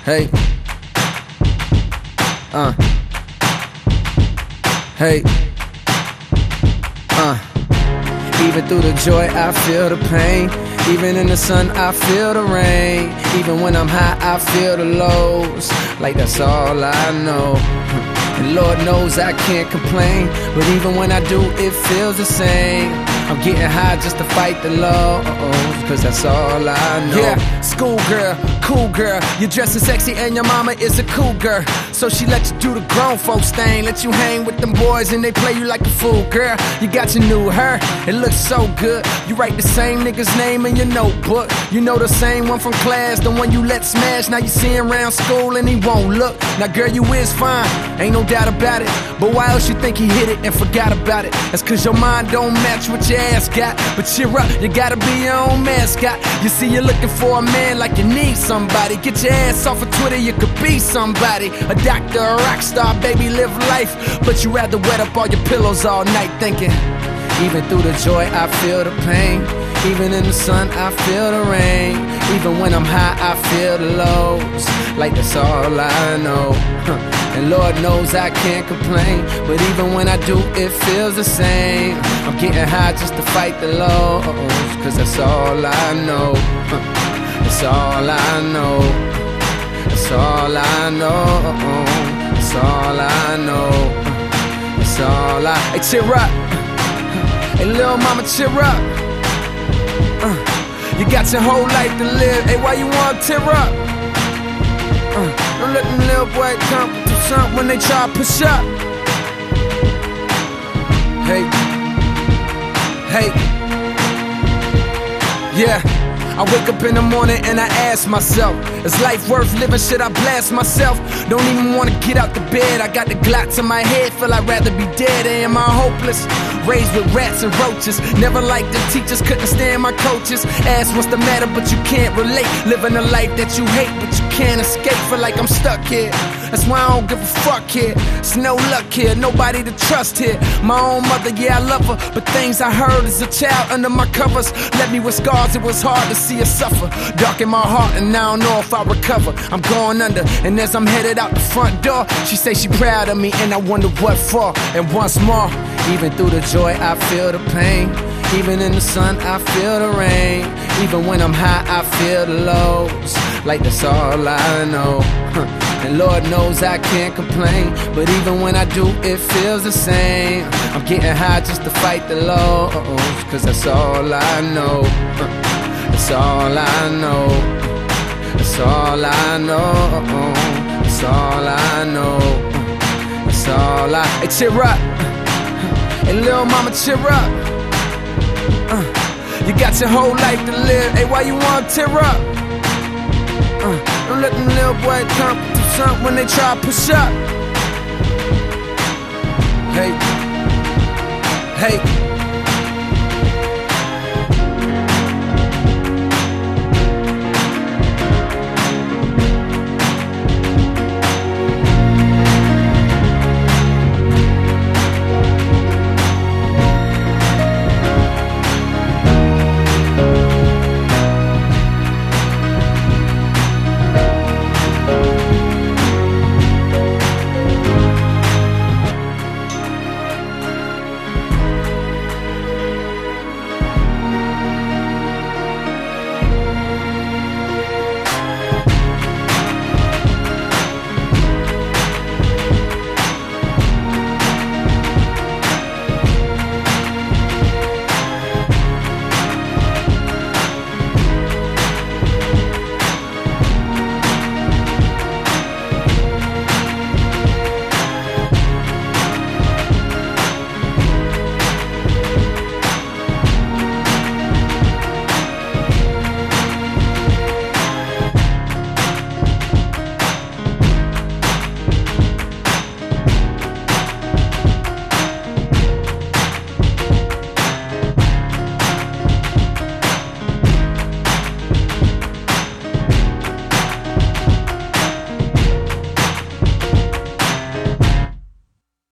Hey. Hey. Even through the joy, I feel the pain. Even in the sun, I feel the rain. Even when I'm high, I feel the lows. Like that's all I know. And Lord knows I can't complain, but even when I do, it feels the same. I'm getting high just to fight the lows, cause that's all I know. Yeah, schoolgirl, cool girl, you're dressing sexy and your mama is a cool girl. So she let you do the grown folks thing, let you hang with them boys and they play you like a fool. Girl, you got your new hair, it looks so good. You write the same nigga's name in your notebook. You know the same one from class, the one you let smash. Now you see him around school and he won't look. Now girl, you is fine, ain't no doubt about it. But why else you think he hit it and forgot about it? That's cause your mind don't match what your ass got. But cheer up, you gotta be your own mascot. You see you're looking for a man like you need somebody. Get your ass off of Twitter, you could be somebody. A doctor, a rock star, baby, live life. But you rather wet up all your pillows all night thinking. Even through the joy, I feel the pain. Even in the sun, I feel the rain. Even when I'm high, I feel the lows. Like that's all I know. And Lord knows I can't complain, but even when I do, it feels the same. I'm getting high just to fight the lows, cause that's all I know. That's all I know. That's all I know. That's all I know. That's all I. Hey, cheer up. Hey, little mama, cheer up. You got your whole life to live. Hey, why you wanna tear up? Don't let them little boy come to something when they try to push up. Hey. Hey. Yeah. I wake up in the morning and I ask myself, is life worth living? Should I blast myself? Don't even wanna get out the bed. I got the Glock to my head, feel I'd rather be dead. Am I hopeless? Raised with rats and roaches. Never liked the teachers, couldn't stand my coaches. Ask what's the matter, but you can't relate. Living a life that you hate, but you can't escape. Feel like I'm stuck here. That's why I don't give a fuck here. It's no luck here, nobody to trust here. My own mother, yeah, I love her, but things I heard as a child under my covers left me with scars. It was hard to see her suffer. Dark in my heart, and I don't know if I recover. I'm going under, and as I'm headed out the front door, she say she proud of me, and I wonder what for. And once more, even through the joy, I feel the pain. Even in the sun, I feel the rain. Even when I'm high, I feel the lows. Like that's all I know. And Lord knows I can't complain, but even when I do, it feels the same. I'm getting high just to fight the lows, cause that's all I know. That's all I know. That's all I know. That's all I know. That's all I. Hey, cheer up. Hey, little mama, cheer up. You got your whole life to live. Hey, why you wanna tear up? Don't let them little boy come to something when they try to push up. Hey. Hey.